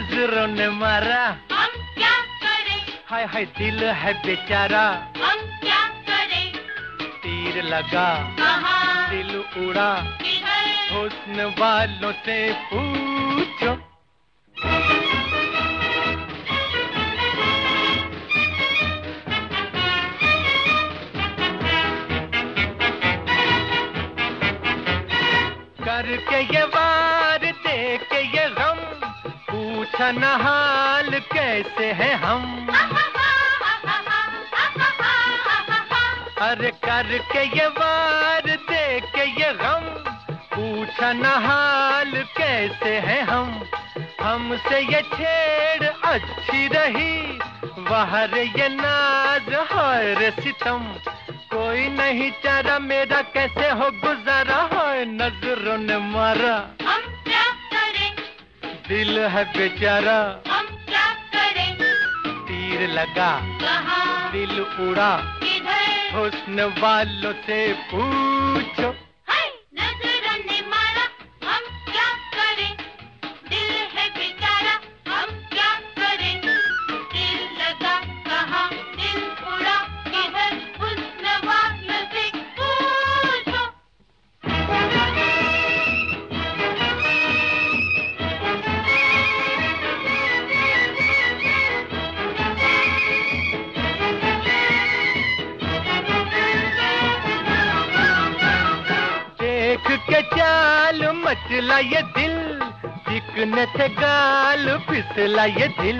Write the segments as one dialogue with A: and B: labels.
A: नजरों ने मारा,
B: हम क्या करें?
A: हाय हाय दिल है बेचारा,
B: हम क्या करें?
A: तीर लगा
B: कहाँ?
A: दिल उड़ा,
B: किधर?
A: हुस्न वालों से पूछो। करके ये वार दे के ये गम, पूछा न हाल कैसे हैं हम। अरे करके ये वार दे के ये गम, पूछा न हाल कैसे हैं हम। हमसे ये छेड़ अच्छी रही, बाहर ये नाज हाय रे सितम। कोई नहीं चारा मेरा कैसे हो गुजारा, हाय नजरों ने मारा,
B: हम क्या करें?
A: दिल है बेचारा,
B: हम क्या करें?
A: तीर लगा
B: कहाँ?
A: दिल उड़ा,
B: किधर?
A: हुस्न वालों से पूछो।
B: हाय नजरों ने मारा, हम क्या करें? दिल है बेचारा, हम क्या करें? दिल लगा कहाँ? दिल उड़ा किधर? हुस्न वालों से पूछो।
A: देख के चाल मचला ये दिल, चिकने थे गाल फिसला ये दिल।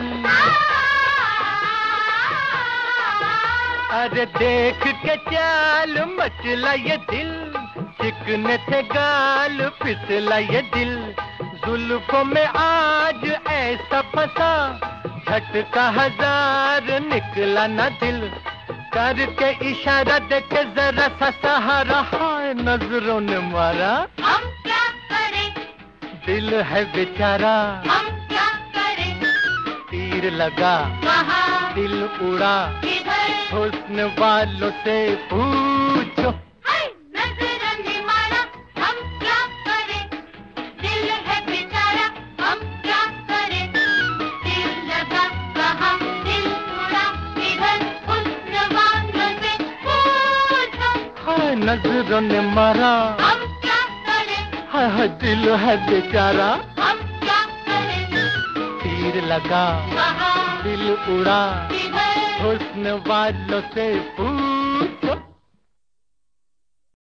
A: अरे देख के चाल मचला ये दिल, चिकने थे गाल फिसला ये दिल। जुल्फों में आज ऐसा फंसा, झटका हजार निकला ना दिल। करके इशारा देके जरा सा सहारा, हाय नजरों ने मारा,
B: हम क्या करें?
A: दिल है बेचारा,
B: हम क्या करें?
A: तीर लगा
B: कहाँ?
A: दिल उड़ा,
B: किधर?
A: हुस्न वालों से पूछो।
B: हाय नजरों ने मारा, हम क्या करें? दिल है बेचारा, हम क्या करें? दिल लगा कहाँ? दिल उड़ा किधर? हुस्न वालों से पूछो।
A: हाय नजरों ने मारा,
B: हम क्या करें?
A: हाय हाय दिल है बेचारा,
B: हम क्या करें?
A: तीर लगा
B: कहाँ?
A: दिल उड़ा,
B: किधर?
A: हुस्न वालों से पूछो।